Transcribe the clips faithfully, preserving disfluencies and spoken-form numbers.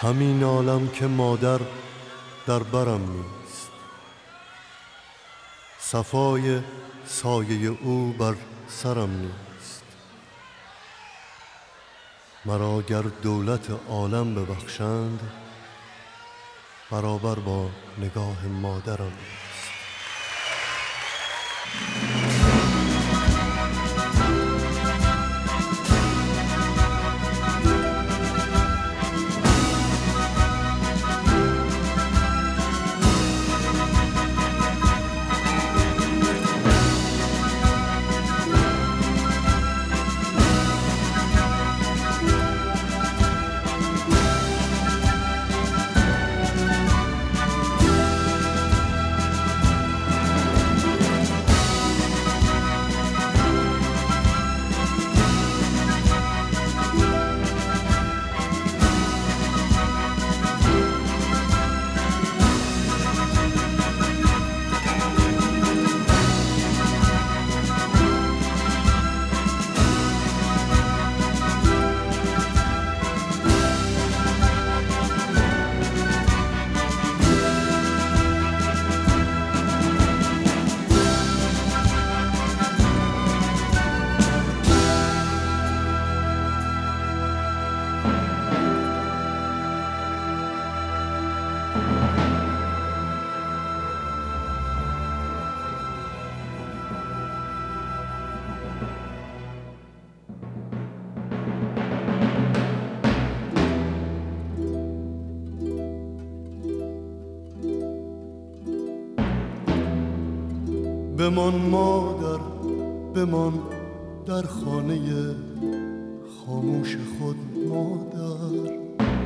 همین عالم که مادر در برم نیست، صفای سایه او بر سرم نیست. مرا گر دولت عالم ببخشند، برابر با نگاه مادرم نیست. بمان مادر، بمان در خانه خاموش خود مادر،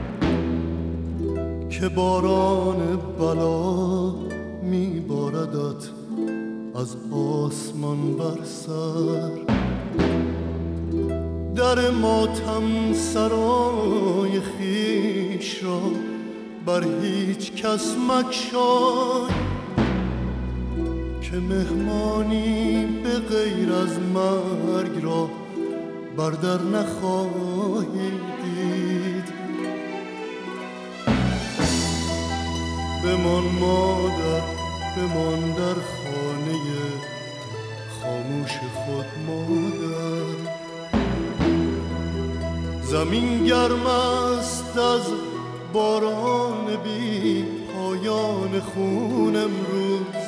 که باران بلا میباردت از آسمان بر سر. در ماتم سرای خویش را بر هیچ کس مگشای، که مهمانی به غیر از مرگ را بر در نخواهی دید. بمان مادر، بمان در خانه خاموش خود مادر. زمین گرم است از باران بی پایان خون امروز،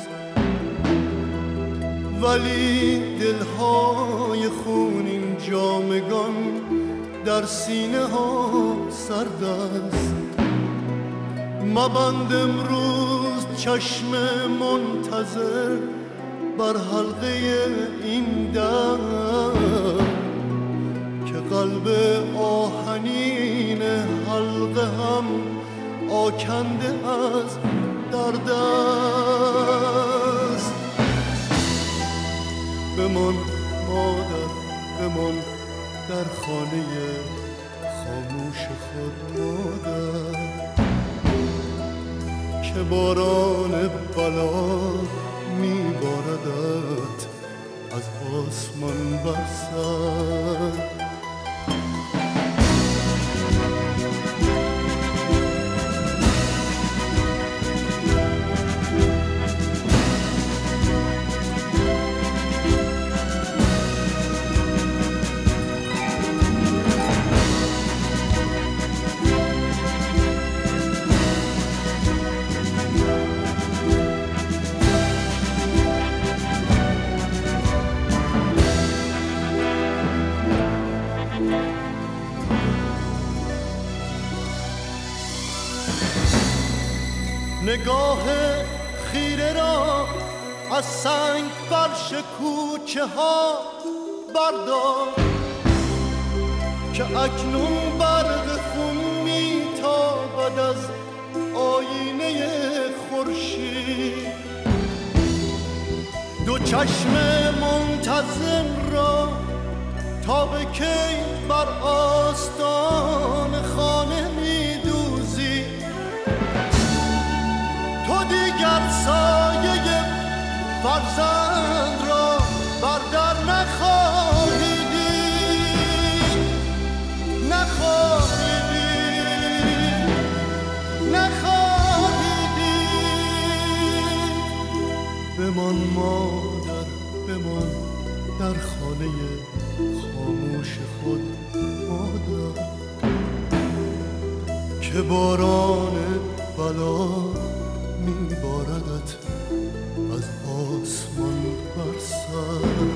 ولی دلهای خونین جامگان در سینه ها سرد است. مبند امروز چشم منتظر بر حلقه این در، که قلب آهنین حلقه هم آکنده از درد است. بمان مادر، بمان در خانه خاموش خود مادر، که باران بلا میباردت از آسمان بر سر. نگاه خیره را از سنگ فرش کوچه ها بردار، که اکنون برق خون میتابد از آینه خورشید. دو چشم منتظم را تا به کی بر آستان خانه میدوزی؟ تو دیگر سایه فرزند را بر در نخواهی دید، نخواهی دید. بمان مادر بمان در خانه خاموش خود مادر، که باران بلا میباردت از آسمان بر سر.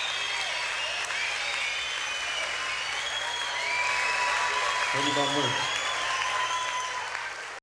خیلی ممنون.